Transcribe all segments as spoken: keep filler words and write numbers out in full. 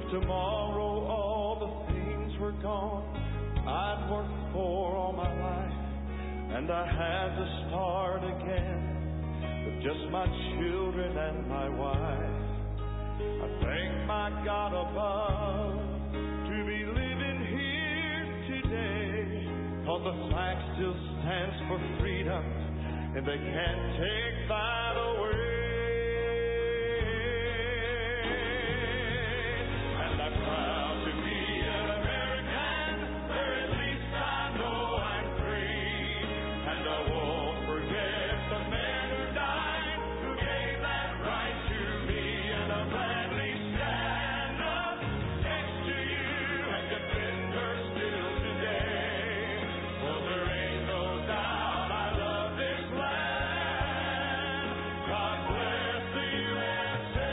tomorrow all the things were gone I'd worked for all my life, and I had to start again with just my children and my wife. I thank my God above to be living here today, 'cause the flag still stands for freedom, and they can't take that away. And I'm proud to be an American, where at least I know I'm free. And I won't forget the men who died, who gave that right to me. And I'll gladly stand up next to you and defend her still today. For there ain't no doubt I love this land. God bless the U S A.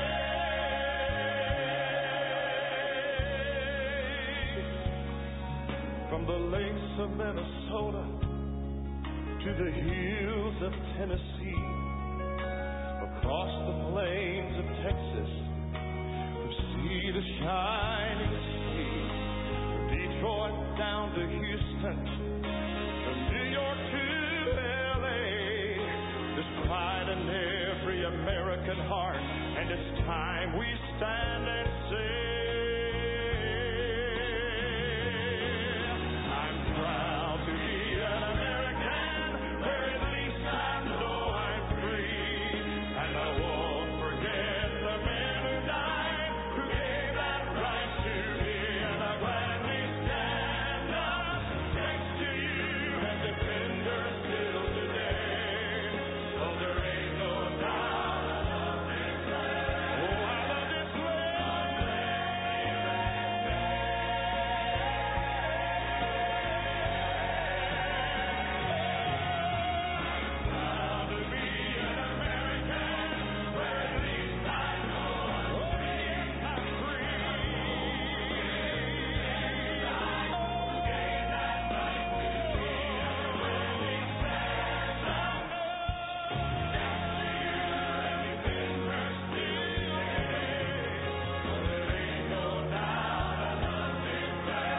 From the lakes of Minnesota to the hills of Tennessee, across the plains of Texas, from sea to shining sea, from Detroit down to Houston, from New York to L A. There's pride in every American heart, and it's time we stand and say, I'm proud to be an American, where at least I know I'm free. And I won't forget the men who died, who gave that right to me. And I'll gladly stand up next to you and defend her still today. So there ain't no doubt I love this land. Oh, I love this proud to be an American, where at least I know I'm free. I'm free. Gave that right to me, and I'll gladly stand up next to you and defend her still today. So there ain't no doubt I love this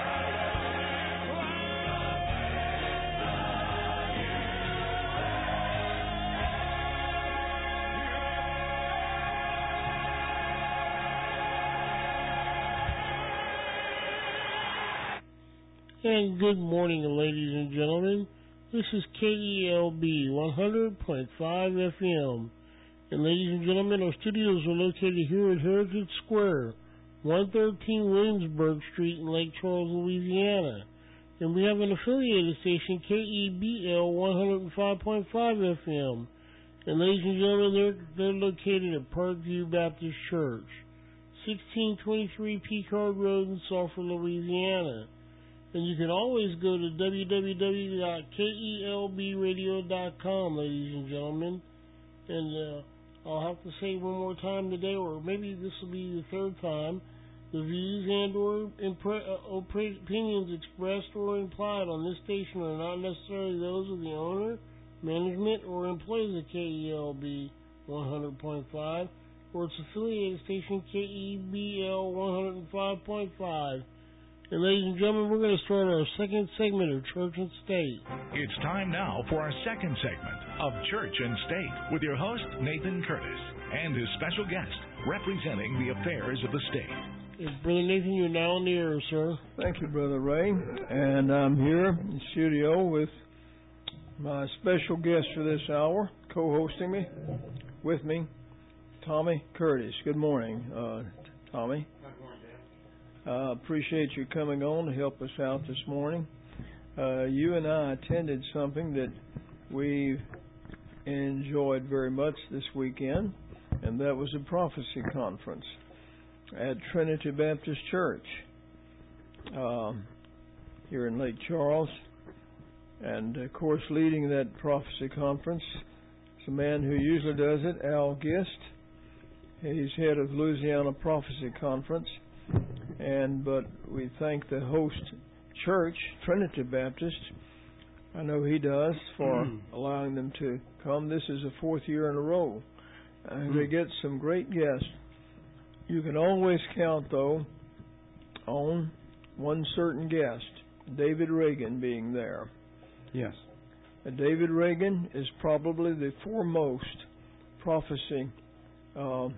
And good morning, ladies and gentlemen. This is K E L B one hundred point five F M. And ladies and gentlemen, our studios are located here at Heritage Square, one thirteen Williamsburg Street in Lake Charles, Louisiana. And we have an affiliated station, K E B L one hundred five point five F M. And ladies and gentlemen, they're, they're located at Parkview Baptist Church, sixteen twenty-three Picard Road in Sulphur, Louisiana. And you can always go to w w w dot k e l b radio dot com, ladies and gentlemen. And uh, I'll have to say one more time today, or maybe this will be the third time, the views and or impre- uh, opinions expressed or implied on this station are not necessarily those of the owner, management, or employees of K E L B one hundred point five, or its affiliated station, K E B L one hundred five point five. And ladies and gentlemen, we're going to start our second segment of Church and State. It's time now for our second segment of Church and State with your host, Nathan Curtis, and his special guest representing the affairs of the state. Yes, Brother Nathan, you're now on the air, sir. Thank you, Brother Ray. And I'm here in the studio with my special guest for this hour, co-hosting me, with me, Tommy Curtis. Good morning, uh, Tommy. Good morning, Dan. Uh, appreciate you coming on to help us out this morning. Uh, you and I attended something that we enjoyed very much this weekend, and that was a prophecy conference at Trinity Baptist Church um, here in Lake Charles. And, of course, leading that prophecy conference is a man who usually does it, Al Gist. He's head of Louisiana Prophecy Conference. And but we thank the host church, Trinity Baptist. I know he does for mm. allowing them to come. This is the fourth year in a row. And mm. they get some great guests. You can always count, though, on one certain guest, David Reagan, being there. Yes. Uh, David Reagan is probably the foremost prophecy uh,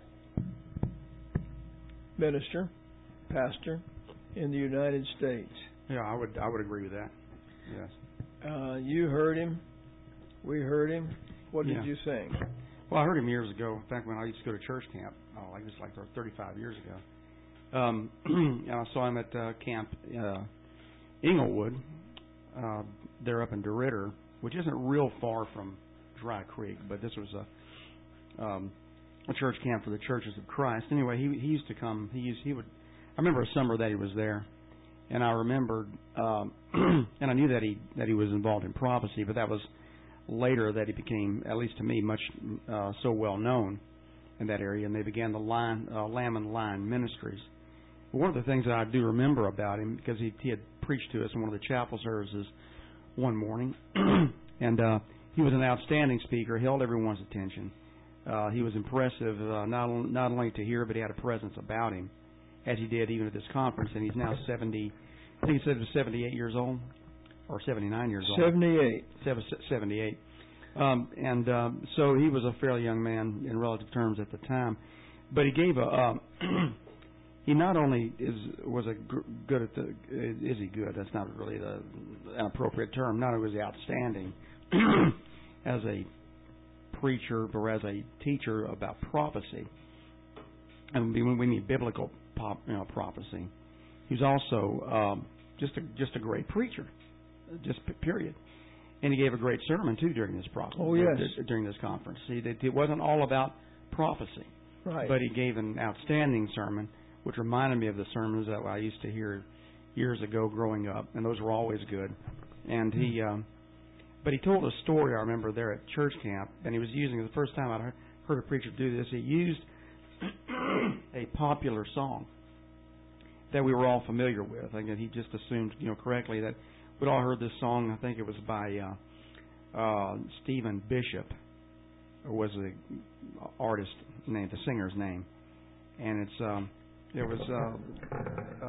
minister, pastor in the United States. Yeah, I would I would agree with that. Yes. Uh, you heard him. We heard him. What did Yeah. you think? Well, I heard him years ago. In fact, when I used to go to church camp, oh, like this, like thirty-five years ago. Um, and I saw him at uh, Camp uh, Inglewood. Uh, they're up in DeRidder, which isn't real far from Dry Creek, but this was a um, a church camp for the Churches of Christ. Anyway, he he used to come. He used he would. I remember a summer that he was there, and I remembered, um, and I knew that he that he was involved in prophecy, but that was later that he became, at least to me, much uh, so well known in that area, and they began the line, uh, Lamb and Lion Ministries. One of the things that I do remember about him, because he, he had preached to us in one of the chapel services one morning, and uh, he was an outstanding speaker, held everyone's attention. Uh, he was impressive, uh, not not only to hear, but he had a presence about him, as he did even at this conference. And he's now seventy. I think he said he was seventy-eight years old, or seventy-nine years old. Seventy-eight. Seven, seventy-eight. Um, and um, so he was a fairly young man in relative terms at the time, but he gave a. Um, he not only is was a gr- good at the is he good? That's not really the an appropriate term. Not only was he outstanding as a preacher or as a teacher about prophecy, and we, we mean biblical pop, you know, prophecy. He was also um, just a just a great preacher, just period. And he gave a great sermon too during this prophecy. Oh yes, during this conference. See, it wasn't all about prophecy, right? But he gave an outstanding sermon, which reminded me of the sermons that I used to hear years ago growing up, and those were always good. And he, um, but he told a story. I remember there at church camp, and he was using the first time I heard a preacher do this. He used a popular song that we were all familiar with. I think he just assumed, you know, correctly that we'd all heard this song. I think it was by uh, uh, Stephen Bishop, or was the artist name, the singer's name, and it's um, it was uh,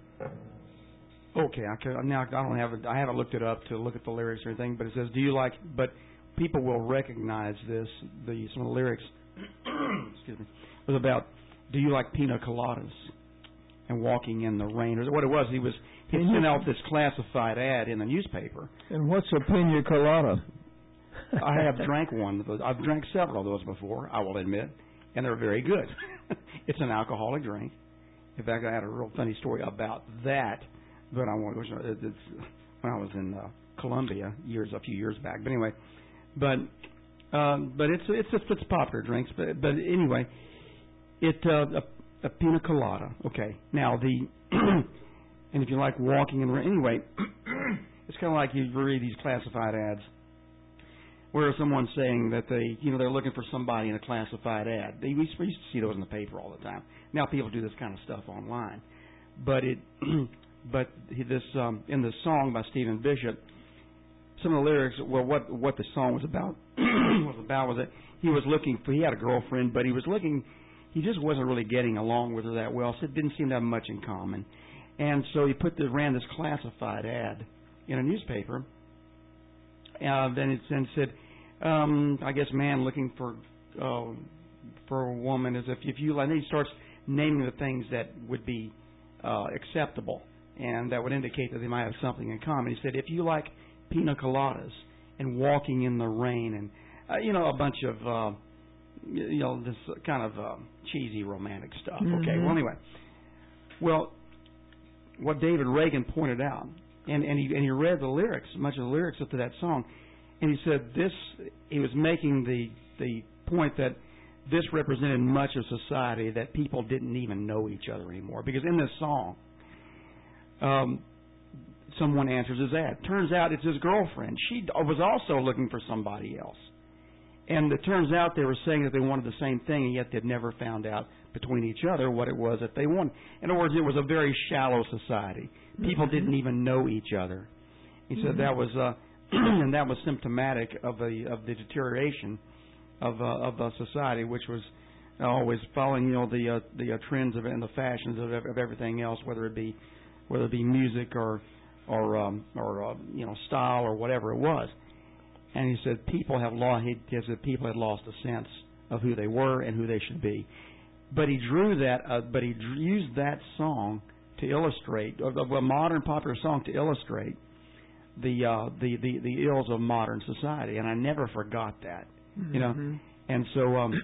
uh, okay. I can, now I don't have it. I haven't looked it up to look at the lyrics or anything, but it says, "Do you like?" But people will recognize this. The some of the lyrics, excuse me, was about, "Do you like pina coladas and walking in the rain?" Or what it was, he was. He sent out this classified ad in the newspaper. And what's a pina colada? I have drank one. I've drank several of those before, I will admit, and they're very good. It's an alcoholic drink. In fact, I had a real funny story about that, but I won't. It's when I was in uh, Columbia years, a few years back. But anyway, but um, but it's it's it's, it's popular drinks. But but anyway, it uh, a, a pina colada. Okay, now the. And if you like walking in the rain, anyway, it's kind of like you read these classified ads where someone's saying that they, you know, they're looking for somebody in a classified ad. They, we used to see those in the paper all the time. Now people do this kind of stuff online. But it, but this um, in the song by Stephen Bishop, some of the lyrics, well, what what the song was about was about was that he was looking for, he had a girlfriend, but he was looking, he just wasn't really getting along with her that well, so it didn't seem to have much in common. And so he put the, ran this classified ad in a newspaper. Uh, then it and said, um, I guess, man looking for uh, for a woman is if if you. And then he starts naming the things that would be uh, acceptable and that would indicate that they might have something in common. He said, if you like pina coladas and walking in the rain and uh, you know a bunch of uh, you know this kind of uh, cheesy romantic stuff. Mm-hmm. Okay. Well, anyway, well. What David Reagan pointed out, and, and he and he read the lyrics, much of the lyrics up to that song, and he said this. He was making the the point that this represented much of society, that people didn't even know each other anymore. Because in this song, um, someone answers his ad. Turns out it's his girlfriend. She was also looking for somebody else, and it turns out they were saying that they wanted the same thing, and yet they'd never found out between each other what it was that they wanted. In other words, it was a very shallow society. People mm-hmm. didn't even know each other. He mm-hmm. said that was, uh, and that was symptomatic of the of the deterioration of uh, of the society, which was always following, you know, the uh, the uh, trends of and the fashions of, of everything else, whether it be whether it be music or or um, or uh, you know, style or whatever it was. And he said people have lost. He said people had lost a sense of who they were and who they should be. But he drew that. Uh, but he drew, used that song to illustrate, of a modern popular song to illustrate the uh, the, the the ills of modern society. And I never forgot that. Mm-hmm. You know. And so, um,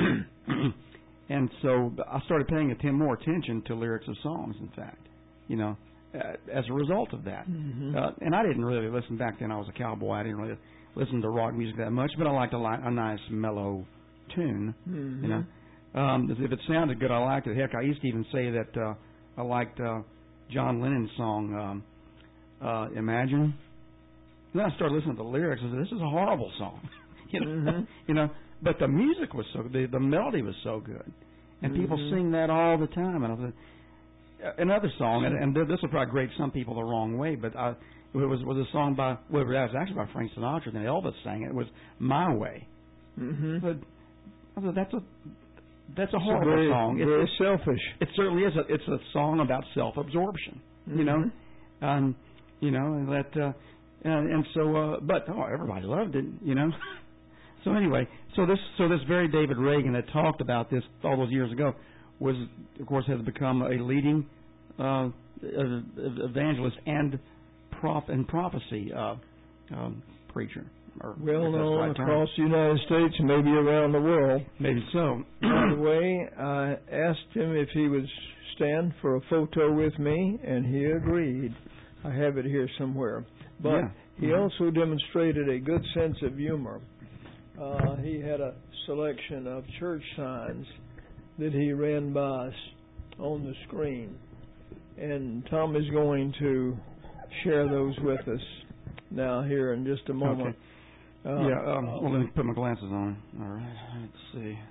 and so I started paying atten- more attention to lyrics of songs. In fact, you know, uh, as a result of that, mm-hmm. uh, and I didn't really listen back then. I was a cowboy. I didn't really listen to rock music that much, but I liked a, li- a nice mellow tune. Mm-hmm. You know, um, if it sounded good, I liked it. Heck, I used to even say that uh, I liked uh, John Lennon's song um, uh, "Imagine." And then I started listening to the lyrics. I said, "This is a horrible song." you know, mm-hmm. you know. But the music was so, the the melody was so good, and mm-hmm. people sing that all the time. And I said, another song, and, and this will probably grate some people the wrong way, but I, it was was a song by, well, it was actually by Frank Sinatra. Then Elvis sang it. It was "My Way." Mm-hmm. But I said, that's a that's a horrible very, song. It's, very it's selfish. It certainly is. A, it's a song about self-absorption. Mm-hmm. You know, um, you know, and that, uh, and, and so, uh, but oh, everybody loved it. You know. So anyway, so this so this very David Reagan that talked about this all those years ago was, of course, has become a leading uh, evangelist and prop and prophecy uh, um, preacher. Or well known right across the United States and maybe around the world. Maybe so. By the way, I asked him if he would stand for a photo with me, and he agreed. I have it here somewhere. But yeah. he mm-hmm. also demonstrated a good sense of humor. Uh, he had a selection of church signs that he ran by us on the screen. And Tom is going to share those with us now here in just a moment. Okay. Uh, yeah, um, well, let me put my glasses on. All right, let's see.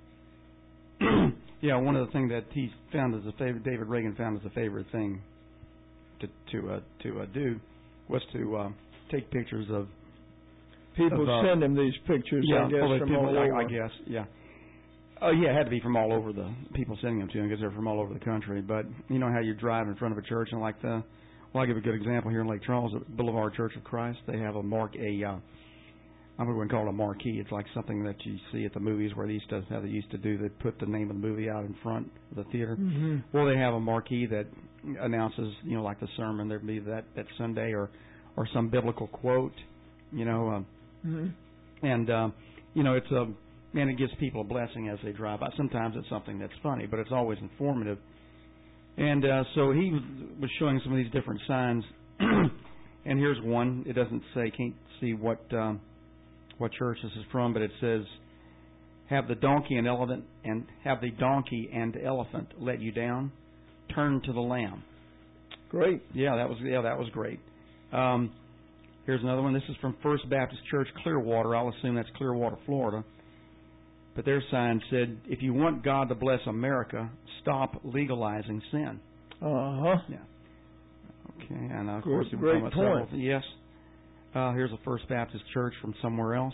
Yeah, one of the things that he found as a favorite, David Reagan found as a favorite thing to to uh, to uh, do was to uh, take pictures of people. Of, uh, send him these pictures, yeah, I guess, well, from people, all over. I, I guess, yeah. Oh, yeah, it had to be from all over the people sending them to him because they're from all over the country. But you know how you drive in front of a church and like the, well, I'll give a good example here in Lake Charles at Boulevard Church of Christ. They have a mark, a, uh, I'm going to call it a marquee. It's like something that you see at the movies where they used to, how they used to do, they put the name of the movie out in front of the theater. Mm-hmm. Well, they have a marquee that announces, you know, like the sermon there'd be that, that Sunday or, or some biblical quote, you know, um, mm-hmm. and, um, you know, it's a, and it gives people a blessing as they drive by. Sometimes it's something that's funny, but it's always informative. And uh, so he was showing some of these different signs. And here's one. It doesn't say, can't see what um, what church this is from, but it says, "Have the donkey and elephant and have the donkey and elephant let you down? Turn to the Lamb." Great. Yeah, that was yeah, that was great. Um, here's another one. This is from First Baptist Church, Clearwater. I'll assume that's Clearwater, Florida. But their sign said, "If you want God to bless America, stop legalizing sin." Uh-huh. Yeah. Okay, and uh, of Good, course, great point. Several, yes. Uh, here's a First Baptist Church from somewhere else.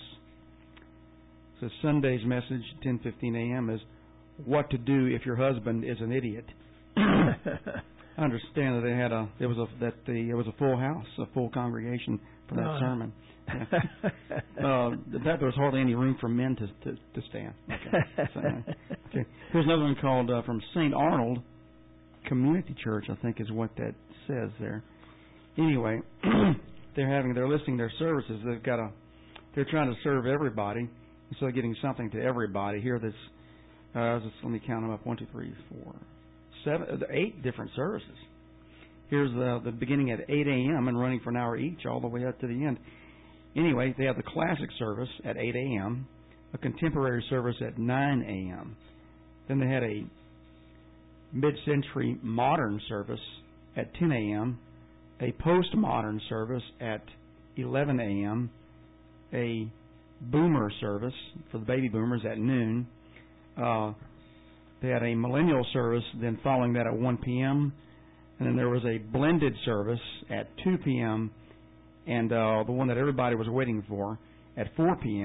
It says Sunday's message, ten fifteen a.m. is what to do if your husband is an idiot. I understand that they had a it was a that the it was a full house, a full congregation for that uh. sermon. Yeah. uh, that there was hardly any room for men to to, to stand. Okay. So, okay. Here's another one called uh, from Saint Arnold Community Church, I think is what that says there. Anyway, they're having they're listing their services. They've got a they're trying to serve everybody, so they're getting something to everybody. Here, this uh, just, let me count them up: one, two, three, four, seven, eight different services. Here's the the beginning at eight a.m. and running for an hour each, all the way up to the end. Anyway, they have the classic service at eight a.m., a contemporary service at nine a.m. Then they had a mid-century modern service at ten a.m., a postmodern service at eleven a.m., a boomer service for the baby boomers at noon. Uh, they had a millennial service then following that at one p.m., and then there was a blended service at two p.m., and uh, the one that everybody was waiting for at four p.m.,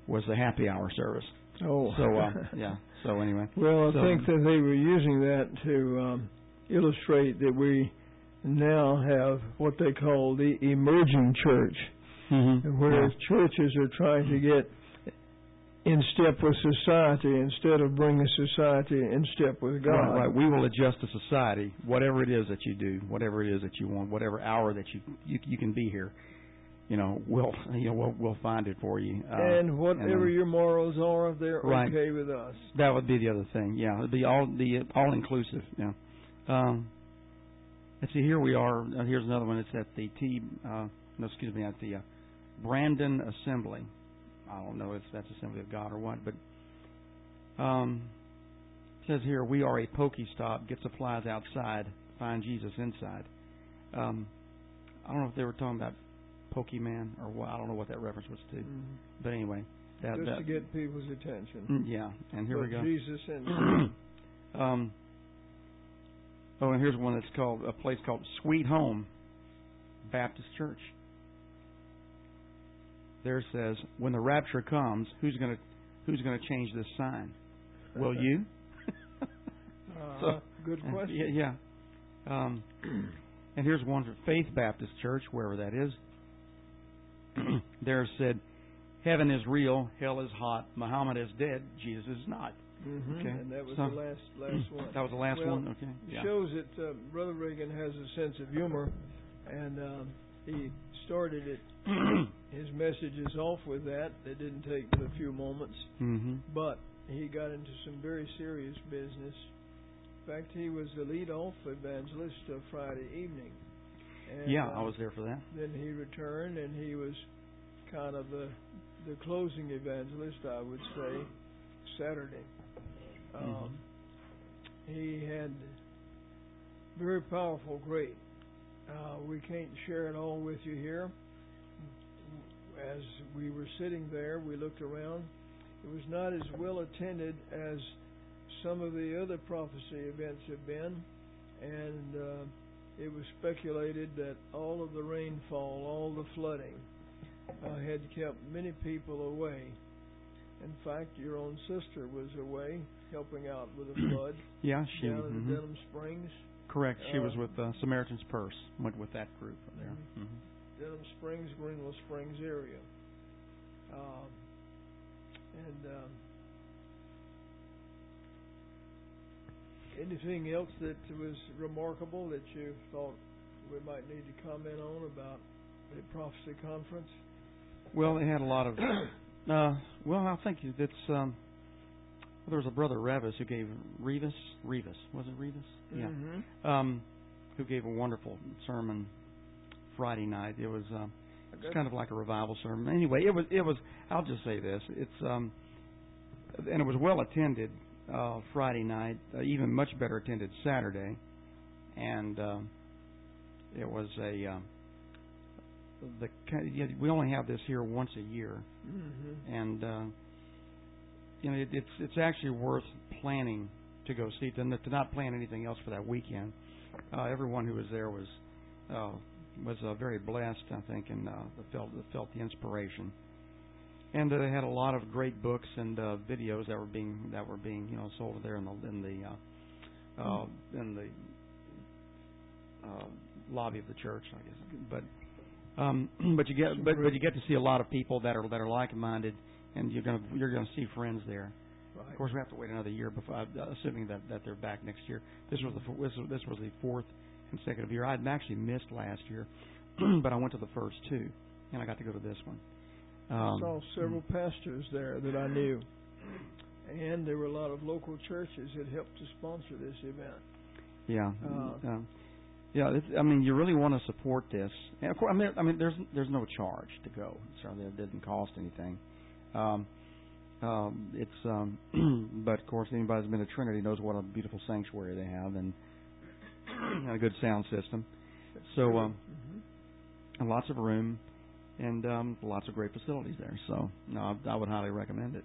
was the happy hour service. Oh, so uh, yeah. So anyway, well, I so, think that they were using that to um, illustrate that we now have what they call the emerging church, mm-hmm. whereas yeah. churches are trying to get in step with society instead of bringing society in step with God. Right, right. We will adjust to society, whatever it is that you do, whatever it is that you want, whatever hour that you you, you can be here. You know, we'll you know we'll we'll find it for you. Uh, and whatever and, um, your morals are, they're right. okay with us. That would be the other thing. Yeah, it'd be all the all inclusive. Yeah. Um, let's see. Here we are. Uh, here's another one. It's at the T. Uh, no, excuse me. At the uh, Brandon Assembly. I don't know if that's Assembly of God or what, but um, it says here we are a pokey stop. Get supplies outside. Find Jesus inside. Um, I don't know if they were talking about Pokemon or what. I don't know what that reference was to. Mm-hmm. But anyway, that, just that, to get people's attention. Yeah, and here but we go. Jesus inside. um, oh, and here's one that's called a place called Sweet Home Baptist Church. There says, when the rapture comes, who's going to who's going to change this sign? Will you? uh, so, good question. Yeah. yeah. Um, and here's one for Faith Baptist Church, wherever that is. There said, heaven is real, hell is hot, Muhammad is dead, Jesus is not. Mm-hmm. Okay. And that was so, the last last one. That was the last well, one? Okay. Yeah. It shows that uh, Brother Reagan has a sense of humor, and um, he started it. His messages off with that. It didn't take but a few moments, mm-hmm. but he got into some very serious business. In fact, he was the lead-off evangelist of Friday evening. And, yeah, uh, I was there for that. Then he returned, and he was kind of the the closing evangelist, I would say, Saturday. Um, mm-hmm. He had very powerful, great. Uh, we can't share it all with you here. As we were sitting there, we looked around. It was not as well attended as some of the other prophecy events have been, and uh, it was speculated that all of the rainfall, all the flooding, uh, had kept many people away. In fact, your own sister was away helping out with the flood. Yeah, she down mm-hmm. in Denham Springs. Correct. She uh, was with uh, Samaritan's Purse. Went with that group there. Mm-hmm. Mm-hmm. Denham Springs, Greenville Springs area. Um, and um, anything else that was remarkable that you thought we might need to comment on about the prophecy conference? Well, they had a lot of. uh, well, I think it's. Um, well, there was a brother Revis who gave Revis. Revis was it Revis? Yeah. Mm-hmm. Um, who gave a wonderful sermon Friday night. It was. Uh, It's kind of like a revival sermon. Anyway, it was. It was. I'll just say this. It's. Um, and it was well attended uh, Friday night. Uh, even much better attended Saturday, and um, it was a. Um, the yeah, we only have this here once a year, mm-hmm. and uh, you know it, it's it's actually worth planning to go see to, to not plan anything else for that weekend. Uh, everyone who was there was. Uh, was uh, very blessed, I think, and uh, felt felt the inspiration. And uh, they had a lot of great books and uh, videos that were being that were being you know sold there in the in the uh, uh, in the uh, lobby of the church, I guess. But um, but you get but, but you get to see a lot of people that are that are like-minded, and you're gonna you're gonna see friends there. Right. Of course, we have to wait another year before, uh, assuming that, that they're back next year. This was the this was, this was the fourth consecutive year. I'd actually missed last year, but I went to the first two, and I got to go to this one. Um, I saw several pastors there that I knew, and there were a lot of local churches that helped to sponsor this event. Yeah, uh, um, yeah. It's, I mean, you really want to support this, and of course, I mean, I mean, there's there's no charge to go. Certainly, it didn't cost anything. Um, um, it's, um, but of course, anybody who's been to Trinity knows what a beautiful sanctuary they have, and. And a good sound system. So, um, mm-hmm. and lots of room and um, lots of great facilities there. So, no, I, I would highly recommend it.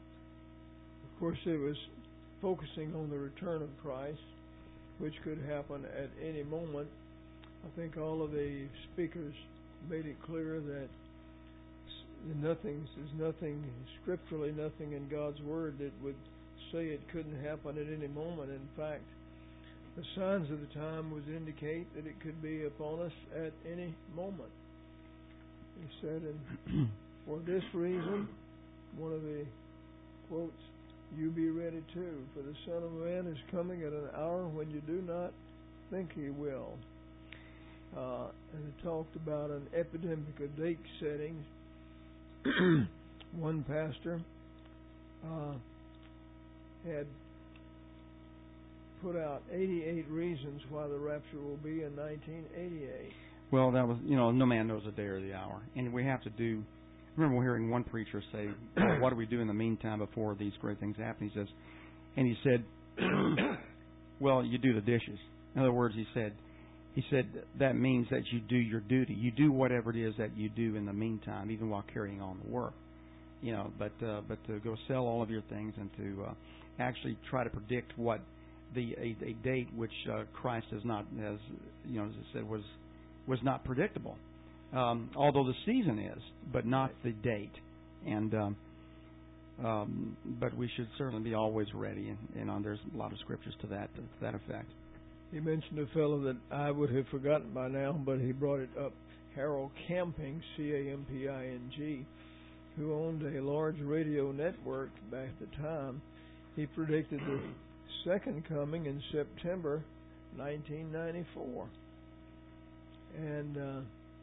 Of course, it was focusing on the return of Christ, which could happen at any moment. I think all of the speakers made it clear that nothing, there's nothing scripturally, nothing in God's Word that would say it couldn't happen at any moment. In fact, the signs of the time would indicate that it could be upon us at any moment. He said, and for this reason, one of the quotes, you be ready too, for the Son of Man is coming at an hour when you do not think He will. Uh, and it talked about an epidemic of date settings. One pastor uh, had put out eighty-eight reasons why the rapture will be in nineteen eighty-eight. Well, that was, you know, no man knows the day or the hour. And we have to do, I remember hearing one preacher say, well, what do we do in the meantime before these great things happen? He says, and he said, well, you do the dishes. In other words, he said, he said that means that you do your duty. You do whatever it is that you do in the meantime, even while carrying on the work. You know, but uh, but to go sell all of your things and to uh, actually try to predict what the a, a date which uh, Christ has not, has, you know, as I said, was was not predictable. Um, although the season is, but not the date. And um, um, but we should certainly be always ready. And, and uh, there's a lot of scriptures to that to that effect. He mentioned a fellow that I would have forgotten by now, but he brought it up. Harold Camping, C A M P I N G, who owned a large radio network back at the time. He predicted the second coming in September nineteen ninety-four. And uh,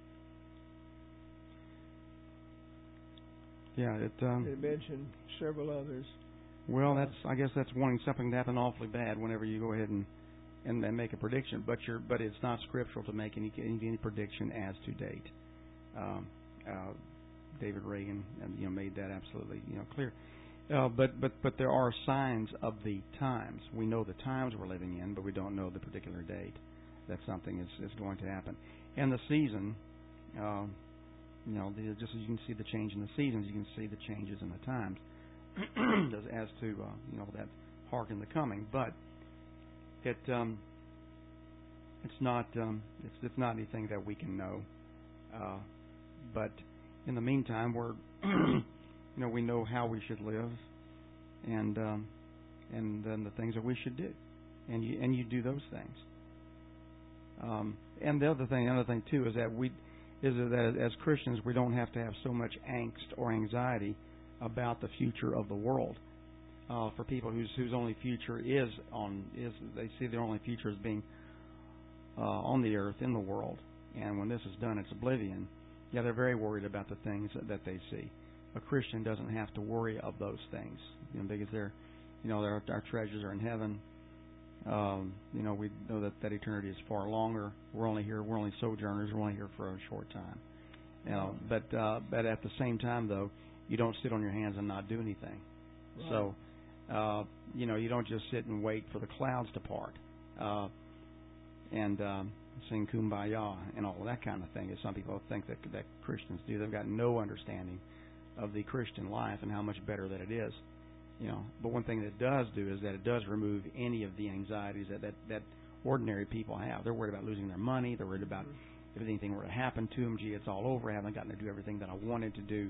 yeah, it. Um, he mentioned several others. Well, that's. I guess that's wanting something to happen awfully bad whenever you go ahead and and, and make a prediction. But you're. But it's not scriptural to make any any, any prediction as to date. Um, uh, David Reagan, you know, made that absolutely, you know, clear. Uh, but but but there are signs of the times. We know the times we're living in, but we don't know the particular date that something is, is going to happen. And the season, uh, you know, the, just as you can see the change in the seasons, you can see the changes in the times as, as to uh, you know, that hearken the coming. But it um, it's not um, it's it's not anything that we can know. Uh, but in the meantime, we're you know, we know how we should live, and um, and then the things that we should do, and you and you do those things. Um, and the other thing, another thing too, is that we is that as Christians we don't have to have so much angst or anxiety about the future of the world. Uh, for people whose whose only future is on is they see their only future as being uh, on the earth in the world, and when this is done, it's oblivion. Yeah, they're very worried about the things that, that they see. A Christian doesn't have to worry of those things, you know, because they're, you know, our, our treasures are in heaven. Um, you know, we know that, that eternity is far longer. We're only here. We're only sojourners. We're only here for a short time. You know, but uh, but at the same time, though, you don't sit on your hands and not do anything. Right. So, uh, you know, you don't just sit and wait for the clouds to part uh, and um, sing Kumbaya and all of that kind of thing. As some people think that that Christians do, they've got no understanding of the Christian life and how much better that it is. You know, but one thing that it does do is that it does remove any of the anxieties that, that, that ordinary people have. They're worried about losing their money. They're worried about if anything were to happen to them, gee, it's all over. I haven't gotten to do everything that I wanted to do.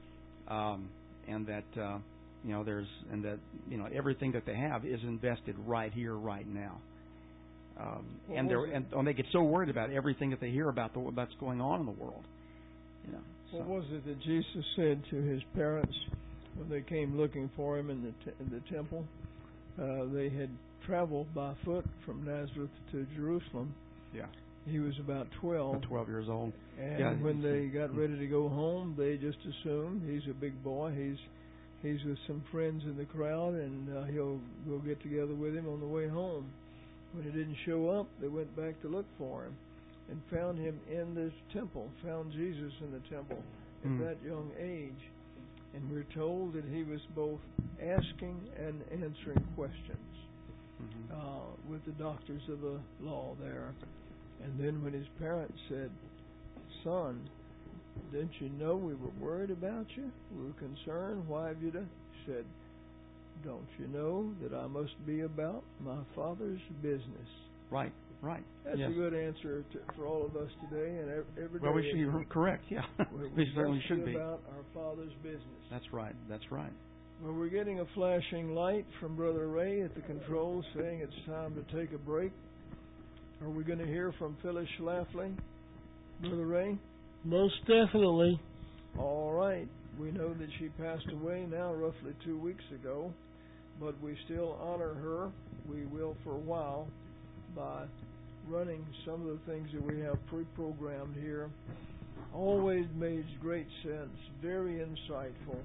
Um, and that, uh, you know, there's, and that, you know, everything that they have is invested right here, right now. Um, and they're, and, and they get so worried about everything that they hear about the, what's going on in the world. You know. So. What was it that Jesus said to his parents when they came looking for him in the t- in the temple? Uh, they had traveled by foot from Nazareth to Jerusalem. Yeah. He was about twelve. About twelve years old. And yeah, when they got ready to go home, they just assumed he's a big boy. He's he's with some friends in the crowd, and uh, he'll go get together with him on the way home. When he didn't show up, they went back to look for him and found him in the temple, found Jesus in the temple at mm. that young age. And we're told that he was both asking and answering questions mm-hmm. uh, with the doctors of the law there. And then when his parents said, "Son, didn't you know we were worried about you? We were concerned. Why have you done?" He said, "Don't you know that I must be about my Father's business?" Right. Right. That's yes. a good answer to, for all of us today and every day. Well, we should be correct, yeah. we, we certainly must should be be. about our Father's business. That's right. That's right. Well, we're getting a flashing light from Brother Ray at the controls saying it's time to take a break. Are we going to hear from Phyllis Schlafly, Brother Ray? Most definitely. All right. We know that she passed away now roughly two weeks ago, but we still honor her. We will for a while by running some of the things that we have pre-programmed here. Always made great sense, very insightful,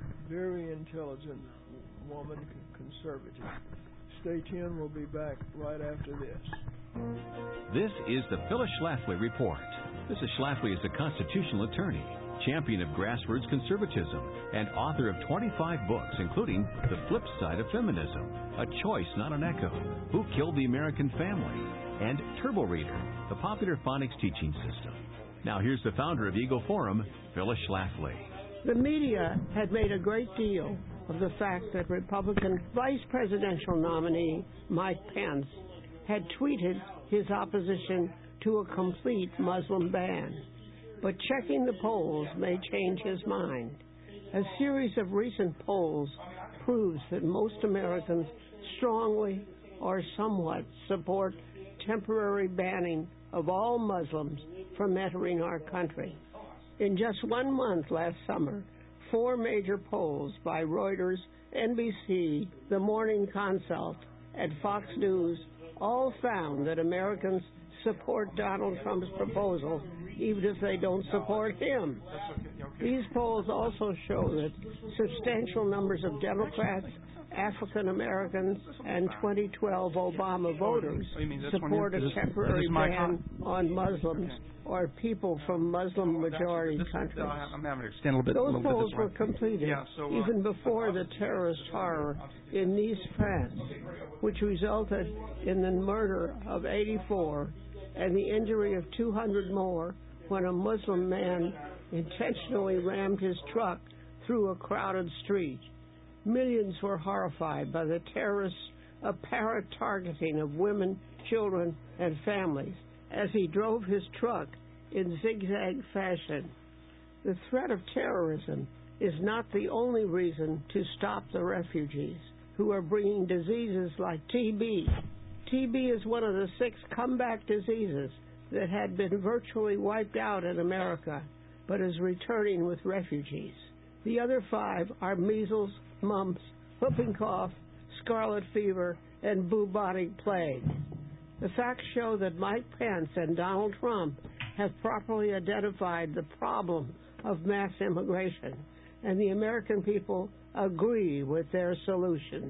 very intelligent woman, conservative. Stay tuned. We'll be back right after this. This is the Phyllis Schlafly Report. Missus Schlafly is a constitutional attorney, champion of grassroots conservatism, and author of twenty-five books, including The Flip Side of Feminism, A Choice Not an Echo, Who Killed the American Family, and Turbo Reader, the popular phonics teaching system. Now here's the founder of Eagle Forum, Phyllis Schlafly. The media had made a great deal of the fact that Republican vice presidential nominee Mike Pence had tweeted his opposition to a complete Muslim ban. But checking the polls may change his mind. A series of recent polls proves that most Americans strongly or somewhat support temporary banning of all Muslims from entering our country. In just one month last summer, four major polls by Reuters, N B C, The Morning Consult, and Fox News all found that Americans support Donald Trump's proposal, even if they don't support him. These polls also show that substantial numbers of Democrats, African Americans, and twenty twelve Obama voters support a temporary ban on Muslims or people from Muslim-majority countries. I'm having to extend a little bit. Those little polls bit were completed yeah, so, uh, even before the terrorist horror in Nice, France, which resulted in the murder of eighty-four and the injury of two hundred more when a Muslim man intentionally rammed his truck through a crowded street. Millions were horrified by the terrorists' apparent targeting of women, children, and families as he drove his truck in zigzag fashion. The threat of terrorism is not the only reason to stop the refugees who are bringing diseases like T B. T B is one of the six comeback diseases that had been virtually wiped out in America, but is returning with refugees. The other five are measles, mumps, whooping cough, scarlet fever, and bubonic plague. The facts show that Mike Pence and Donald Trump have properly identified the problem of mass immigration, and the American people agree with their solutions.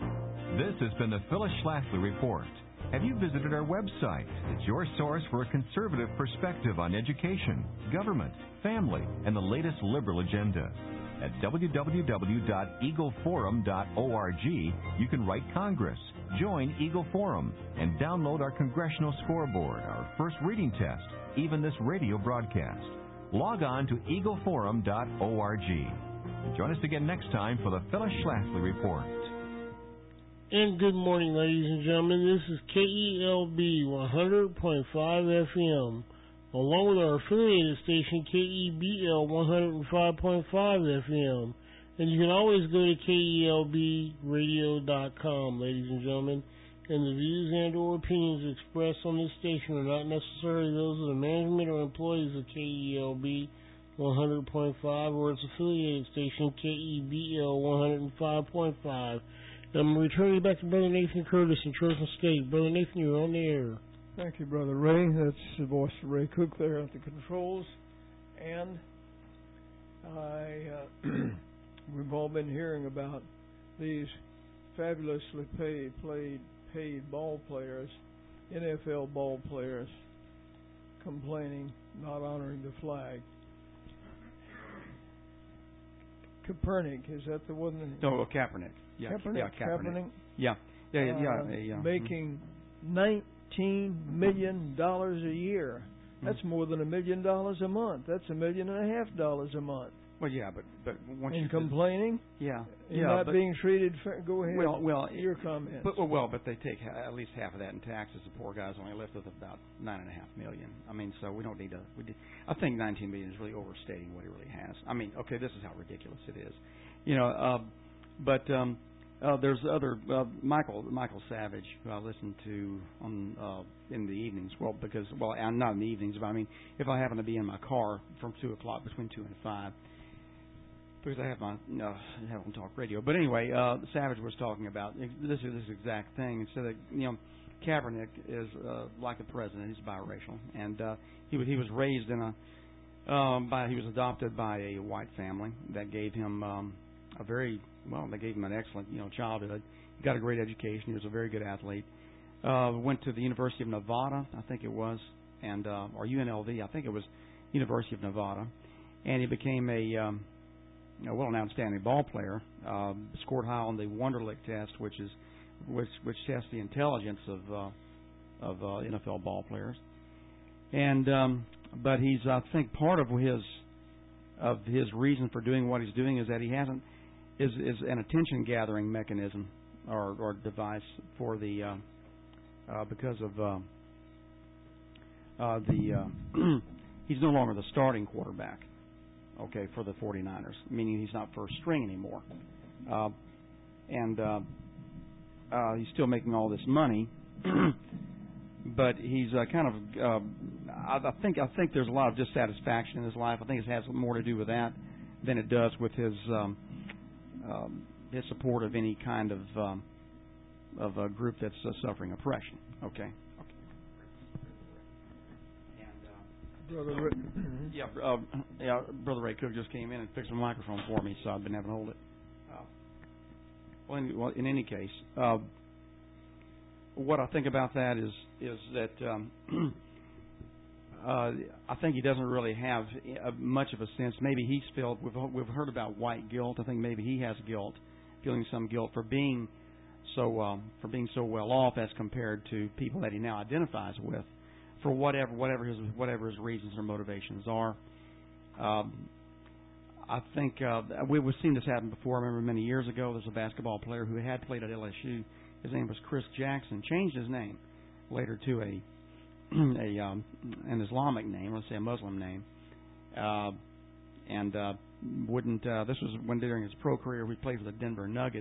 This has been the Phyllis Schlafly Report. Have you visited our website? It's your source for a conservative perspective on education, government, family, and the latest liberal agenda. At w w w dot eagle forum dot org, you can write Congress, join Eagle Forum, and download our congressional scoreboard, our first reading test, even this radio broadcast. Log on to eagle forum dot org. Join us again next time for the Phyllis Schlafly Report. And good morning, ladies and gentlemen. This is K E L B one hundred point five F M, along with our affiliated station, K E B L one hundred five point five F M. And you can always go to K E L B radio dot com, ladies and gentlemen. And the views and or opinions expressed on this station are not necessarily those of the management or employees of K E L B one hundred point five or its affiliated station, K E B L one hundred five point five. I'm returning back to Brother Nathan Curtis in Church and State. Brother Nathan, you're on the air. Thank you, Brother Ray. That's the voice of Ray Cook there at the controls. And I, uh, we've all been hearing about these fabulously paid, played, paid ball players, N F L ball players, complaining, not honoring the flag. Kaepernick, is that the one? That, no, Kaepernick. Yeah, Kaepernick. Yeah, Kaepernick. Kaepernick. Yeah, yeah, yeah, yeah, uh, yeah. Making nineteen million dollars a year. That's more than a million dollars a month. That's a million and a half dollars a month. Well, yeah, but but once and you complaining, yeah, and yeah, not but, being treated. Fair, go ahead. Well, well, your comments. But well, but they take ha- at least half of that in taxes. The poor guys only left with about nine and a half million. I mean, so we don't need to. We did, I think nineteen million is really overstating what he really has. I mean, okay, this is how ridiculous it is, you know. Uh, but um, uh, there's other uh, Michael Michael Savage who I listen to on uh, in the evenings. Well, because well, I'm not in the evenings, but I mean, if I happen to be in my car from two o'clock between two and five. Because I have my no, I have on talk radio. But anyway, uh, Savage was talking about this this exact thing. And so that you know, Kaepernick is uh, like the president. He's biracial, and uh, he was he was raised in a um, by he was adopted by a white family that gave him um, a very well. They gave him an excellent you know childhood. He got a great education. He was a very good athlete. Uh, went to the University of Nevada, I think it was, and uh, or U N L V, I think it was University of Nevada, and he became a um, Uh, well, an outstanding ball player. Uh, scored high on the Wonderlic test, which is which which tests the intelligence of uh, of uh, N F L ball players. And um, but he's I think part of his of his reason for doing what he's doing is that he hasn't is is an attention gathering mechanism or, or device for the uh, uh, because of uh, uh, the uh, he's no longer the starting quarterback. Okay, for the forty-niners, meaning he's not first string anymore. Uh, and uh, uh, he's still making all this money, but he's uh, kind of. Uh, I, I think I think there's a lot of dissatisfaction in his life. I think it has more to do with that than it does with his um, um, his support of any kind of um, of a group that's uh, suffering oppression. Okay. Brother Ray, yeah, uh, yeah, Brother Ray Cook just came in and fixed my microphone for me, so I've been having to hold it. Uh, well, in, well, in any case, uh, what I think about that is is that um, uh, I think he doesn't really have uh, much of a sense. Maybe he's felt. We've we've heard about white guilt. I think maybe he has guilt, feeling some guilt for being so um, for being so well off as compared to people that he now identifies with. For whatever whatever his whatever his reasons or motivations are, um, I think uh, we, we've seen this happen before. I remember many years ago, there's a basketball player who had played at L S U. His name was Chris Jackson. Changed his name later to a a um, an Islamic name, let's say a Muslim name, uh, and uh, wouldn't. Uh, this was when during his pro career, we played for the Denver Nuggets,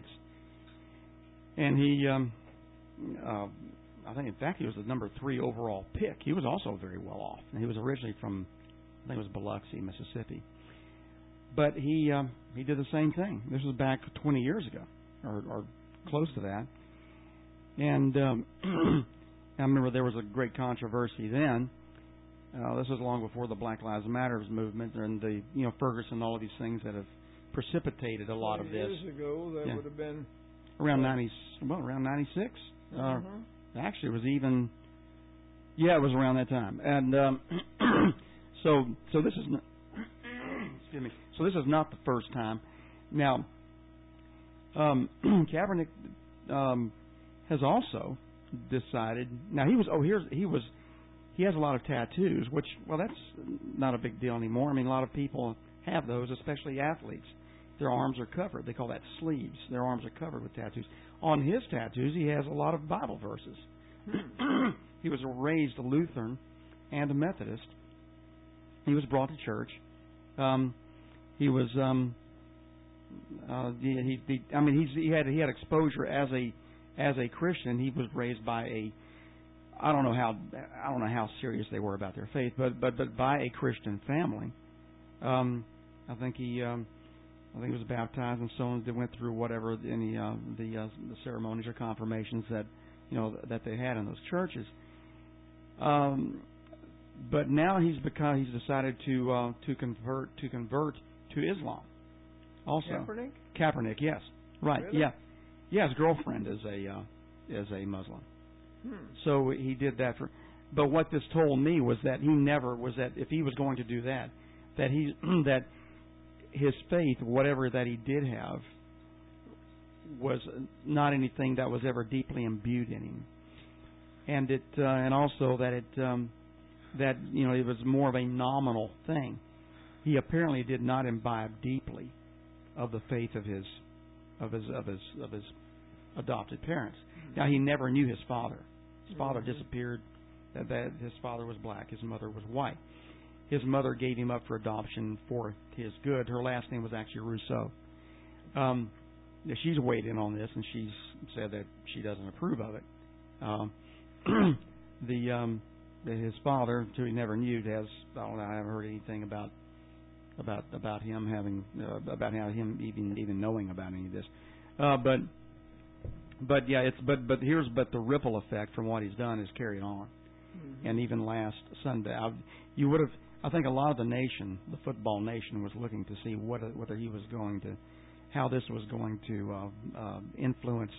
and he. Um, uh, I think, in fact, he was the number three overall pick. He was also very well off. And he was originally from, I think it was Biloxi, Mississippi. But he um, he did the same thing. This was back twenty years ago, or, or close to that. And um, I remember there was a great controversy then. Uh, this was long before the Black Lives Matter movement and the, you know, Ferguson, all of these things that have precipitated a lot of this. Years ago, that yeah. would have been around ninety, well, around ninety-six. Uh-huh. Uh, Actually, it was even, yeah, it was around that time, and um, so so this is not, excuse me. So this is not the first time. Now, um, Kaepernick um, has also decided. Now he was oh here's he was he has a lot of tattoos, which well that's not a big deal anymore. I mean, a lot of people have those, especially athletes. Their arms are covered. They call that sleeves. Their arms are covered with tattoos. On his tattoos, he has a lot of Bible verses. He was raised a Lutheran and a Methodist. He was brought to church. Um, he was, um, uh, he, he, I mean, he's, he had he had exposure as a as a Christian. He was raised by a, I don't know how I don't know how serious they were about their faith, but but but by a Christian family. Um, I think he. Um, I think he was baptized and so on. They went through whatever any uh, the uh, the ceremonies or confirmations that you know that they had in those churches. Um, but now he's become he's decided to uh, to convert to convert to Islam. Also, Kaepernick. Kaepernick, yes, right, Really? yeah, yeah. His girlfriend is a uh, is a Muslim, Hmm. so he did that for. But what this told me was that he never was that if he was going to do that, that he that. his faith, whatever that he did have, was not anything that was ever deeply imbued in him, and it uh, and also that it um, that you know it was more of a nominal thing. he apparently did not imbibe deeply of the faith of his of his of his of his adopted parents. Now, he never knew his father. His father disappeared. That, that his father was black. His mother was white. His mother gave him up for adoption for his good. Her last name was actually Rousseau. Um, she's weighed in on this, and she's said that she doesn't approve of it. Um, the um, his father, who he never knew, has I don't know. I haven't heard anything about about about him having uh, about how him even even knowing about any of this. Uh, but but yeah, it's but but here's but the ripple effect from what he's done is carried on. Mm-hmm. And even last Sunday, I, you would have. I think a lot of the nation, the football nation, was looking to see what, whether he was going to, how this was going to uh, uh, influence,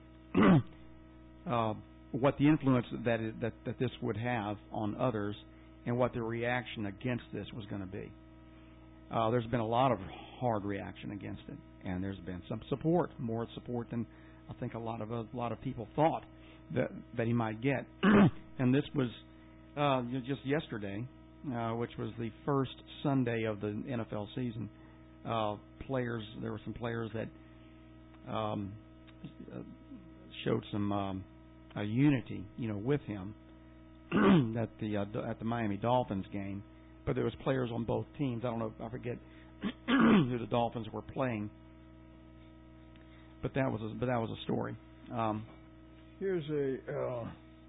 uh, what the influence that, it, that that this would have on others, and what the reaction against this was going to be. Uh, there's been a lot of hard reaction against it, and there's been some support, more support than I think a lot of a lot of people thought that that he might get. And this was uh, just yesterday. Uh, which was the first Sunday of the N F L season. Uh, players, there were some players that um, showed some um, uh, unity, you know, with him at the uh, at the Miami Dolphins game. But there was players on both teams. I don't know, I forget who the Dolphins were playing. But that was a, but that was a story. Um, Here's a uh,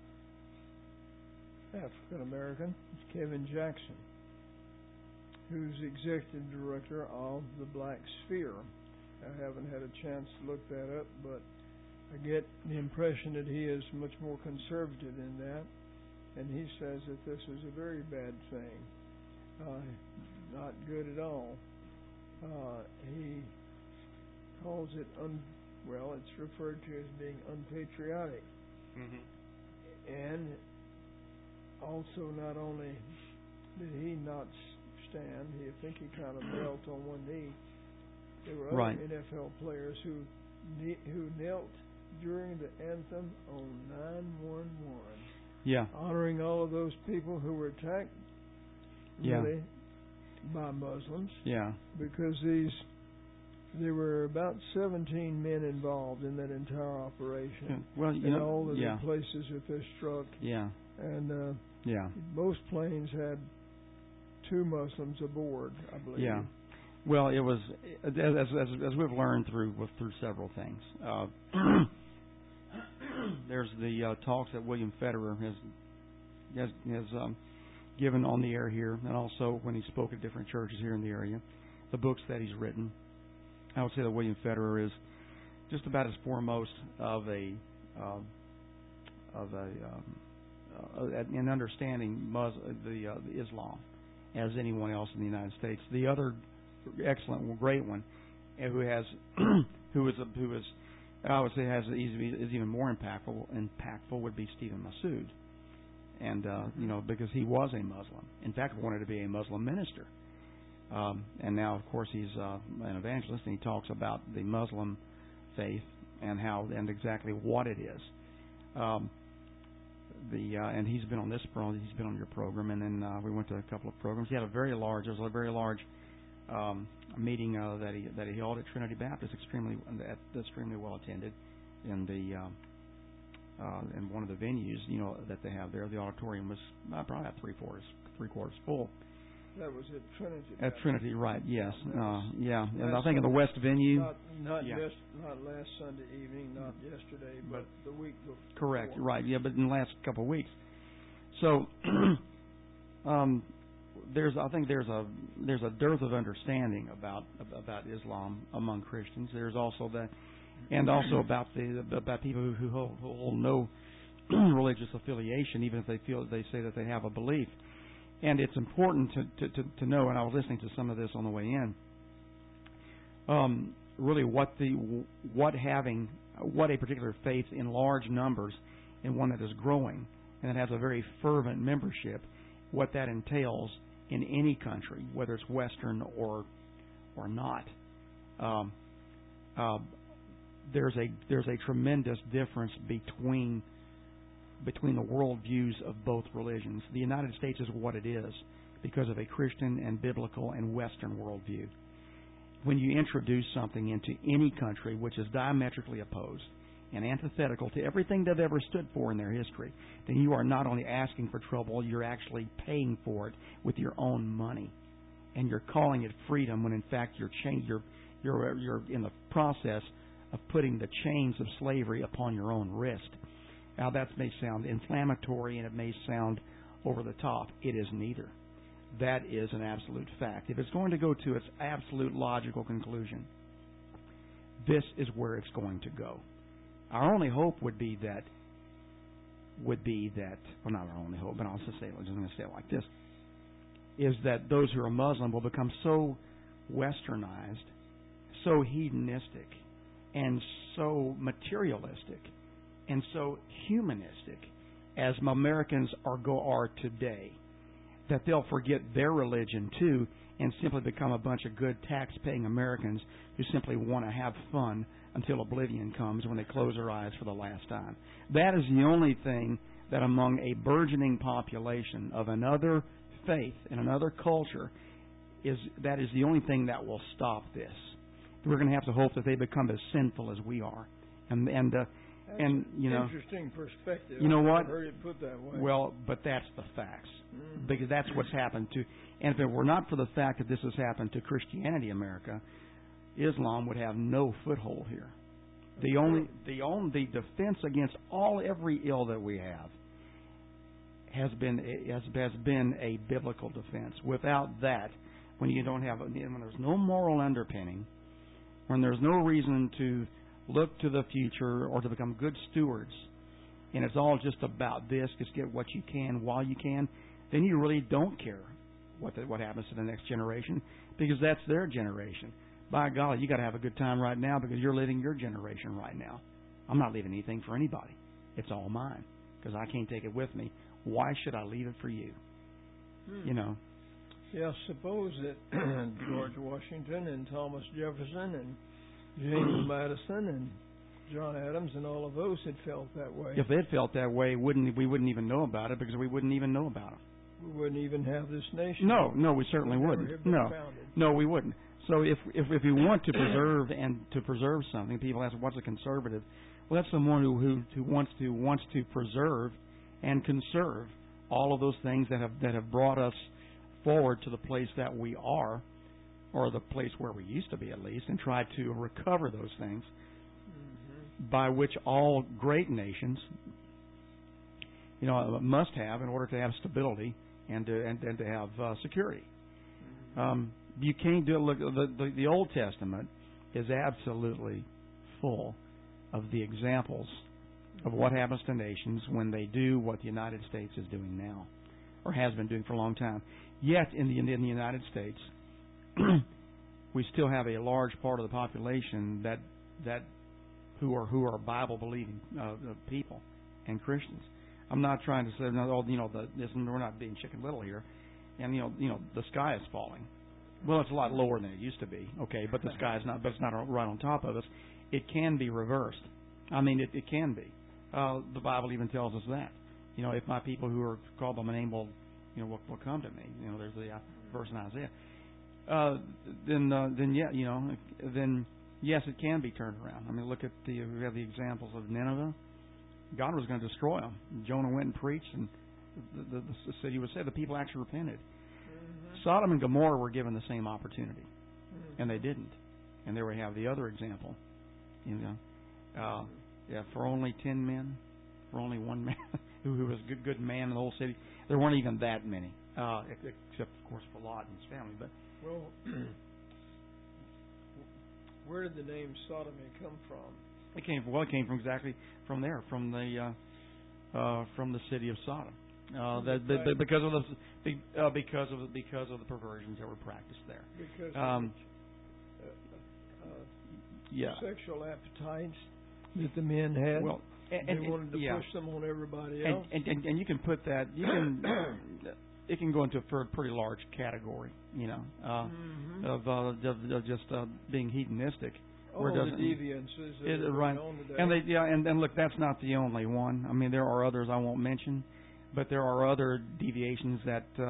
African American. Kevin Jackson, who's executive director of the Black Sphere. I haven't had a chance to look that up, but I get the impression that he is much more conservative in that, and he says that this is a very bad thing, uh, not good at all. Uh, he calls it, un- well, it's referred to as being unpatriotic. Mm-hmm. And also, not only did he not stand, he, I think he kind of knelt on one knee. There were other right. N F L players who who knelt during the anthem on nine one one. Yeah. Honoring all of those people who were attacked really yeah. by Muslims. Yeah. Because these there were about seventeen men involved in that entire operation. Yeah. Well, you in know, all of yeah. the places that they struck. Yeah. And uh, yeah. most planes had two Muslims aboard, I believe. Yeah. Well, it was as as as, as we've learned through through several things. Uh, there's the uh, talks that William Federer has has, has um, given on the air here, and also when he spoke at different churches here in the area. The books that he's written. I would say that William Federer is just about as foremost of a uh, of a um, uh, in understanding Muslim, the, uh, the Islam as anyone else in the United States. The other excellent, great one, who has who is a, who is I would say has is even more impactful impactful would be Stephen Massoud, and uh, you know because he was a Muslim. In fact, wanted to be a Muslim minister. Um, and now, of course, he's uh, an evangelist, and he talks about the Muslim faith and how and exactly what it is. Um, the uh, and he's been on this program, he's been on your program, and then uh, we went to a couple of programs. He had a very large, there was a very large um, meeting uh, that he that he held at Trinity Baptist, extremely extremely well attended, in the uh, uh, in one of the venues, you know, that they have there. The auditorium was uh, probably about three quarters three quarters full. That was at Trinity. At Trinity, right? Yes, uh, yeah. And I Last think in the West venue. Not, not yeah. just not last Sunday evening, not yesterday, but, but the week before. Correct, right? Yeah, but in the last couple of weeks. So, um, there's I think there's a there's a dearth of understanding about about Islam among Christians. There's also that, and also about the about people who, who hold, who hold no religious affiliation, even if they feel they say that they have a belief. And it's important to, to, to know, and I was listening to some of this on the way in, um, really what the what having what a particular faith in large numbers and one that is growing and that has a very fervent membership, what that entails in any country, whether it's Western or or not. Um, uh, there's a there's a tremendous difference between. between the worldviews of both religions. The United States is what it is because of a Christian and biblical and Western worldview. When you introduce something into any country which is diametrically opposed and antithetical to everything they've ever stood for in their history, then you are not only asking for trouble, you're actually paying for it with your own money. And you're calling it freedom when in fact you're cha- you're you're you're in the process of putting the chains of slavery upon your own wrist. Now that may sound inflammatory and it may sound over the top. It is neither. That is an absolute fact. If it's going to go to its absolute logical conclusion, this is where it's going to go. Our only hope would be that would be that well not our only hope, but I'll just say I'm just going to say it like this, is that those who are Muslim will become so westernized, so hedonistic, and so materialistic, and so humanistic as Americans are go are today, that they'll forget their religion too and simply become a bunch of good tax-paying Americans who simply want to have fun until oblivion comes when they close their eyes for the last time. That is the only thing that among a burgeoning population of another faith and another culture, is that is the only thing that will stop this. We're going to have to hope that they become as sinful as we are. And and uh, That's and you know, interesting perspective. You know I've what? never heard it put that way. Well, but that's the facts, mm-hmm. because that's what's happened to. And if it were not for the fact that this has happened to Christianity, America, Islam would have no foothold here. The only the only the defense against all every ill that we have has been has, has been a biblical defense. Without that, when you don't have when there's no moral underpinning, when there's no reason to look to the future or to become good stewards, and it's all just about this, just get what you can while you can, then you really don't care what the, what happens to the next generation, because that's their generation. By golly, you got to have a good time right now because you're living your generation right now. I'm not leaving anything for anybody. It's all mine because I can't take it with me. Why should I leave it for you? Hmm. You know. Yeah, suppose that George Washington and Thomas Jefferson and James Madison and John Adams and all of those had felt that way. If they'd felt that way, wouldn't we wouldn't even know about it because we wouldn't even know about it. We wouldn't even have this nation. No, no, we certainly We'd wouldn't. never have been No, founded. no, we wouldn't. So if if if you want to preserve and to preserve something, people ask, "What's a conservative?" Well, that's someone who who, who wants to wants to preserve and conserve all of those things that have that have brought us forward to the place that we are, or the place where we used to be at least, and try to recover those things, mm-hmm. by which all great nations, you know, must have in order to have stability and to and, and to have uh, security. Mm-hmm. Um, you can't do it. Look, the, the the Old Testament is absolutely full of the examples of what happens to nations when they do what the United States is doing now, or has been doing for a long time. Yet, in the in the United States, we still have a large part of the population that that who are who are Bible believing uh, people and Christians. I'm not trying to say no, you know, the, this, we're not being Chicken Little here, and you know, you know, the sky is falling. Well, it's a lot lower than it used to be, okay, but the sky is not, but it's not right on top of us. It can be reversed. I mean, it, it can be. Uh, the Bible even tells us that. You know, if my people who are called by my name will, you know, will, will come to me. You know, there's the uh, verse in Isaiah. Uh, then, uh, then yeah, you know, then yes, it can be turned around. I mean, look at the we have the examples of Nineveh. God was going to destroy them. Jonah went and preached, and the, the, the city was saved. The people actually repented. Mm-hmm. Sodom and Gomorrah were given the same opportunity, mm-hmm. and they didn't. And there we have the other example. You know, uh, yeah, for only ten men, for only one man who, who was a good, good man in the whole city. There weren't even that many, uh, except of course for Lot and his family. But well, where did the name sodomy come from? It came from, well, it came from exactly from there, from the uh, uh, from the city of Sodom. Uh, that, that, that because of the uh, because of the, because of the perversions that were practiced there. Because um, of uh, uh, yeah. sexual appetites that the men had. Well, and, they and, wanted to yeah. push them on everybody and, else. And, and, and you can put that. You can. It can go into a pretty large category, you know, uh, mm-hmm. of, uh, of, of just uh, being hedonistic. Oh, the deviances that it, are right. going on today. And they, yeah, and, and look, that's not the only one. I mean, there are others I won't mention, but there are other deviations that uh,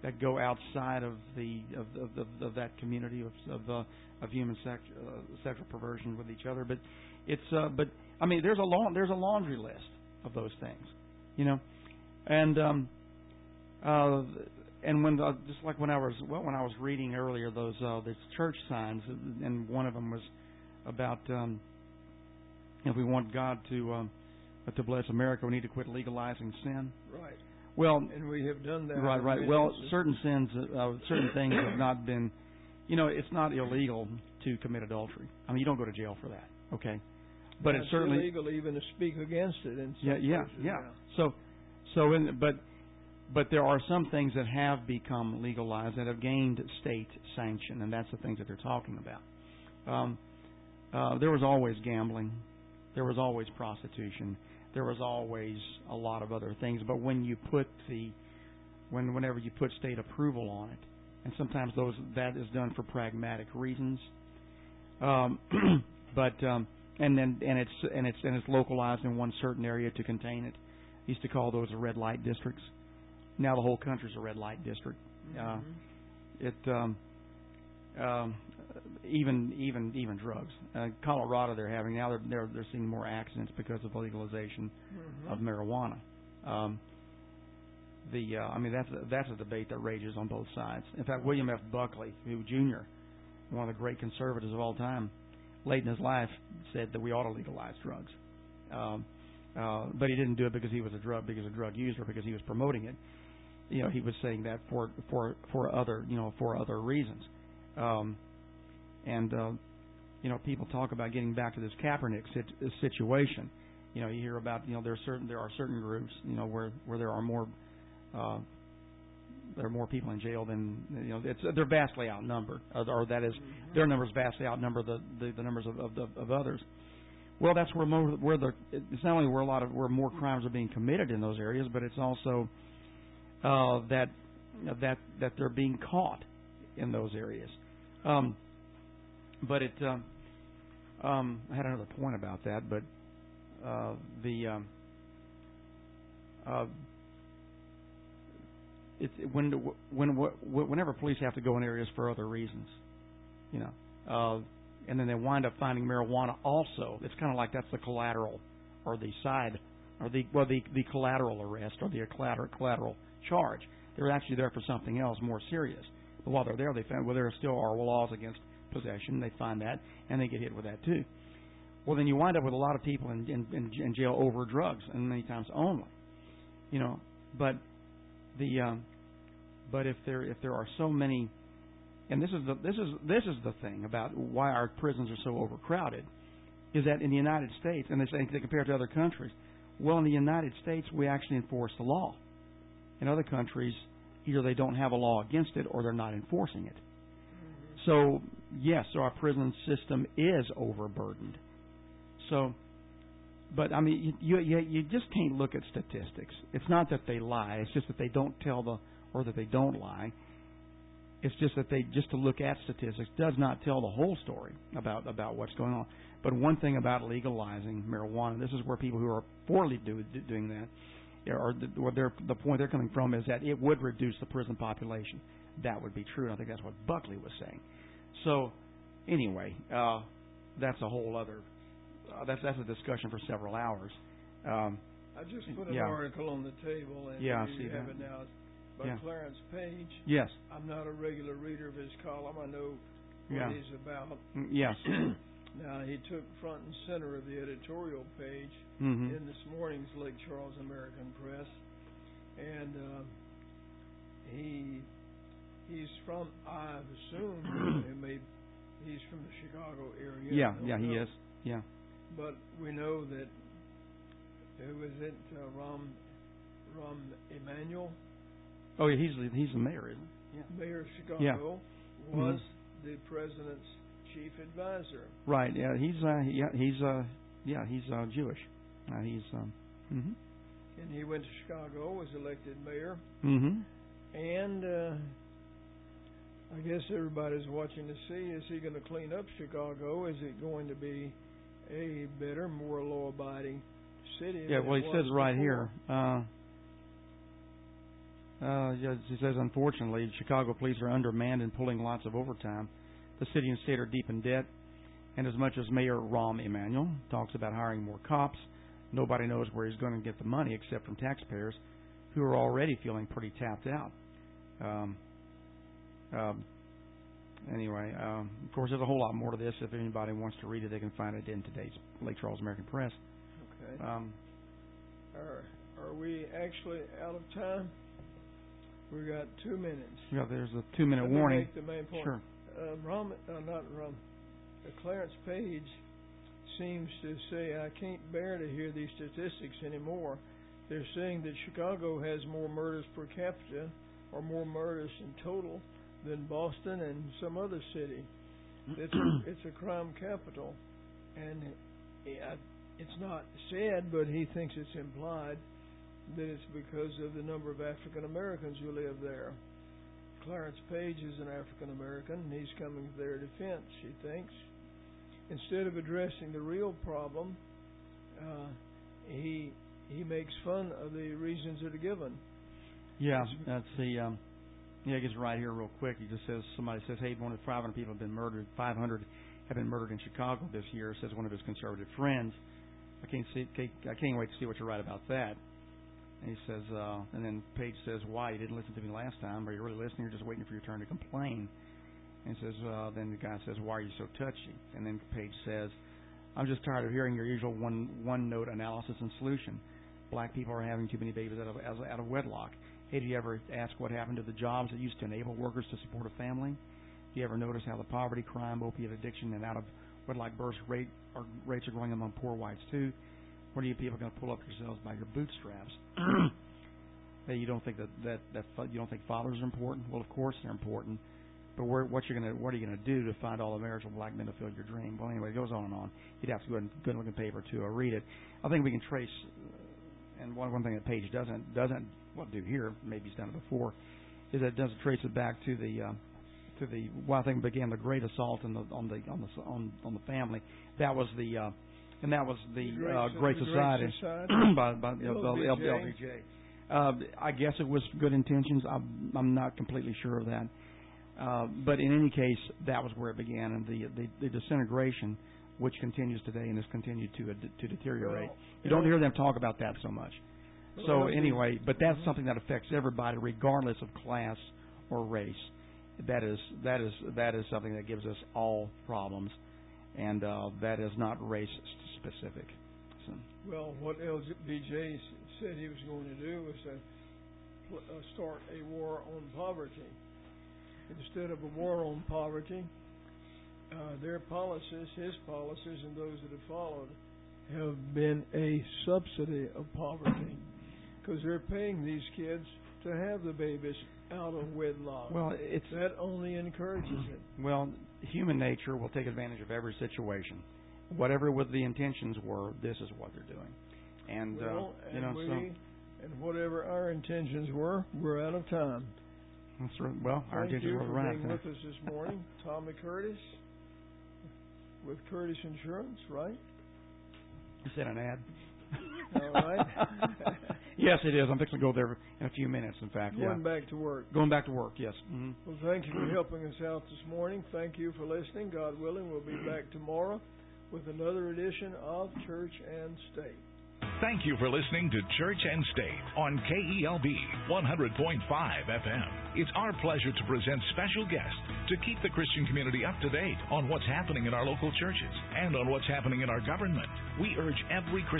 that go outside of the of of, of, of that community of of, uh, of human sex, uh, sexual perversion with each other. But it's uh, but I mean there's a long there's a laundry list of those things, you know, and um, uh, and when the, just like when I was well when I was reading earlier those uh, those church signs, and one of them was about um, if we want God to um, to bless America, we need to quit legalizing sin. Right. Well, and we have done that. Right, right. Well, certain sins, uh, certain things have not been. You know, it's not illegal to commit adultery. I mean, you don't go to jail for that. Okay, but it's it's certainly illegal even to speak against it. In some yeah, yeah, places, yeah. yeah. So, so in but but there are some things that have become legalized that have gained state sanction, and that's the things that they're talking about. Um, uh, there was always gambling. There was always prostitution. There was always a lot of other things. But when you put the, when whenever you put state approval on it, and sometimes those that is done for pragmatic reasons, um, but um, and then and it's and it's and it's localized in one certain area to contain it. They used to call those the red light districts. Now the whole country's a red light district. Uh, it um, um, even even even drugs. Uh, Colorado, they're having now they're, they're they're seeing more accidents because of legalization mm-hmm. of marijuana. Um, the uh, I mean that's a, that's a debate that rages on both sides. In fact, William F. Buckley, who Junior, one of the great conservatives of all time, late in his life said that we ought to legalize drugs. Um, uh, but he didn't do it because he was a drug because a drug user, because he was promoting it. You know, he was saying that for for for other you know for other reasons. Um, and uh, you know, people talk about getting back to this Kaepernick sit- situation. You know, you hear about you know there are certain there are certain groups you know where where there are more uh, there are more people in jail than you know it's they're vastly outnumbered, or, or that is their numbers vastly outnumber the the, the numbers of, of of others. Well, that's where more where the it's not only where a lot of where more crimes are being committed in those areas, but it's also uh, that that that they're being caught in those areas. Um, but it, um, um, I had another point about that, but uh, the um, uh, it's when when whenever police have to go in areas for other reasons, you know, uh, and then they wind up finding marijuana also. It's kind of like that's the collateral or the side or the well the the collateral arrest or the collateral collateral charge. They're actually there for something else more serious. But while they're there, they find well there still are laws against possession. They find that and they get hit with that too. Well, then you wind up with a lot of people in, in, in jail over drugs, and many times only, you know. But the um, but if there if there are so many, and this is the this is this is the thing about why our prisons are so overcrowded, is that in the United States, and they say they compare it to other countries. Well, in the United States, we actually enforce the law. In other countries, either they don't have a law against it or they're not enforcing it. So yes, so our prison system is overburdened. So, but I mean, you, you you just can't look at statistics. It's not that they lie. It's just that they don't tell the, or that they don't lie. It's just that they just to look at statistics does not tell the whole story about about what's going on. But one thing about legalizing marijuana, this is where people who are for do, doing that, or the, or the point they're coming from is that it would reduce the prison population. That would be true, and I think that's what Buckley was saying. So, anyway, uh, that's a whole other. Uh, that's that's a discussion for several hours. Um, I just put an yeah. article on the table, and yeah, you I see have that. it now by yeah. Clarence Page. Yes. I'm not a regular reader of his column. I know what yeah. he's about. Yes. Now, he took front and center of the editorial page mm-hmm. in this morning's Lake Charles American Press, and uh, he he's from, I assume, he may, he's from the Chicago area. Yeah, yeah, he is. Yeah. But we know that, who was it, uh, Rahm, Rahm Emanuel? Oh, yeah, he's he's the mayor, isn't he? Yeah. Mayor of Chicago yeah. was mm-hmm. the president's chief advisor. Right. Yeah. He's uh, yeah. He's uh, yeah. He's uh, Jewish. Uh, he's um. Mm-hmm. And he went to Chicago, was elected mayor. Mm-hmm. And uh, I guess everybody's watching to see, is he going to clean up Chicago? Is it going to be a better, more law-abiding city? Yeah, well, he says right before? here, uh, Uh, yes, he says, unfortunately, Chicago police are undermanned and pulling lots of overtime. The city and state are deep in debt. And as much as Mayor Rahm Emanuel talks about hiring more cops, nobody knows where he's going to get the money except from taxpayers who are already feeling pretty tapped out. Um, um, anyway, um, of course, there's a whole lot more to this. If anybody wants to read it, they can find it in today's Lake Charles American Press. Okay. Um, are, are we actually out of time? We got two minutes. Yeah, there's a two-minute Let warning. Me make the main point. Sure. Uh, Rom, uh, not Rom. Uh, Clarence Page seems to say, I can't bear to hear these statistics anymore. They're saying that Chicago has more murders per capita, or more murders in total, than Boston and some other city. It's a, it's a crime capital, and yeah, it's not said, but he thinks it's implied that it's because of the number of African Americans who live there. Clarence Page is an African American, and he's coming to their defense, he thinks. Instead of addressing the real problem, uh, he he makes fun of the reasons that are given. Yeah, that's the. Um, yeah, it gets right here real quick. He just says, somebody says, hey, more than five hundred people have been murdered. five hundred have been murdered in Chicago this year, says one of his conservative friends. I can't see. I can't wait to see what you write about that. And he says, uh, and then Page says, why? You didn't listen to me last time. Are you really listening? You're just waiting for your turn to complain. And he says, uh, then the guy says, why are you so touchy? And then Page says, I'm just tired of hearing your usual one one note analysis and solution. Black people are having too many babies out of out of wedlock. Hey, do you ever ask what happened to the jobs that used to enable workers to support a family? Do you ever notice how the poverty, crime, opiate addiction, and out of wedlock births rate are, rates are growing among poor whites too? What are you people going to pull up yourselves by your bootstraps? Hey, you don't think that, that that you don't think fathers are important? Well, of course they're important. But where, what you're going to what are you going to do to find all the marriage of black men to fill your dream? Well, anyway, it goes on and on. You'd have to go and good looking paper to uh, read it. I think we can trace. Uh, and one one thing that Page doesn't doesn't well do here, maybe he's done it before, is that it doesn't trace it back to the uh, to the well, I think began the great assault on the on the on the on, on the family. That was the uh, and that was the, the Great, uh, great the Society, great society. by, by the L B J. L B J. Uh, I guess it was good intentions. I'm, I'm not completely sure of that. Uh, but in any case, that was where it began, and the, the, the disintegration, which continues today and has continued to uh, to deteriorate. Well, you don't hear them talk about that so much. Well, so anyway, but that's something that affects everybody, regardless of class or race. That is that is that is something that gives us all problems, and uh, that is not race specific. So. Well, what L B J said he was going to do was to uh, start a war on poverty. Instead of a war on poverty, uh, their policies, his policies, and those that have followed, have been a subsidy of poverty, because they're paying these kids to have the babies out of wedlock. Well, it's that only encourages it. Well, human nature will take advantage of every situation. Whatever what the intentions were, this is what they're doing. And well, uh, you and know, we, so and whatever our intentions were, we're out of time. That's right. Well, our Thank intentions you were for right. being with us this morning, Tommy Curtis, with Curtis Insurance, right? Is that an ad? All right. Yes, it is. I'm fixing to go there in a few minutes. In fact, Going yeah. back to work. Going back to work. Yes. Mm-hmm. Well, thank you for helping us out this morning. Thank you for listening. God willing, we'll be back tomorrow with another edition of Church and State. Thank you for listening to Church and State on K E L B one hundred point five F M. It's our pleasure to present special guests to keep the Christian community up to date on what's happening in our local churches and on what's happening in our government. We urge every Christian